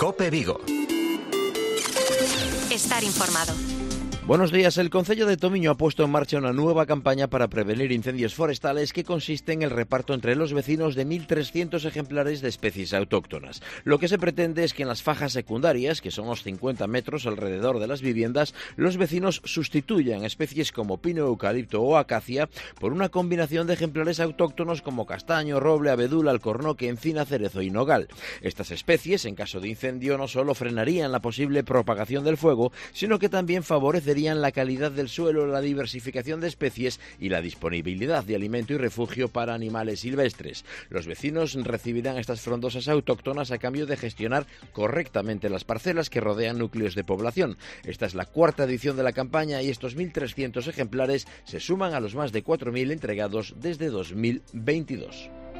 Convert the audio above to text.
COPE Vigo. Estar informado. Buenos días. El Concello de Tomiño ha puesto en marcha una nueva campaña para prevenir incendios forestales que consiste en el reparto entre los vecinos de 1.300 ejemplares de especies autóctonas. Lo que se pretende es que en las fajas secundarias, que son los 50 metros alrededor de las viviendas, los vecinos sustituyan especies como pino, eucalipto o acacia por una combinación de ejemplares autóctonos como castaño, roble, abedul, alcornoque, encina, cerezo y nogal. Estas especies, en caso de incendio, no solo frenarían la posible propagación del fuego, sino que también favorecerían la calidad del suelo, la diversificación de especies y la disponibilidad de alimento y refugio para animales silvestres. Los vecinos recibirán estas frondosas autóctonas a cambio de gestionar correctamente las parcelas que rodean núcleos de población. Esta es la cuarta edición de la campaña y estos 1.300 ejemplares se suman a los más de 4.000 entregados desde 2022.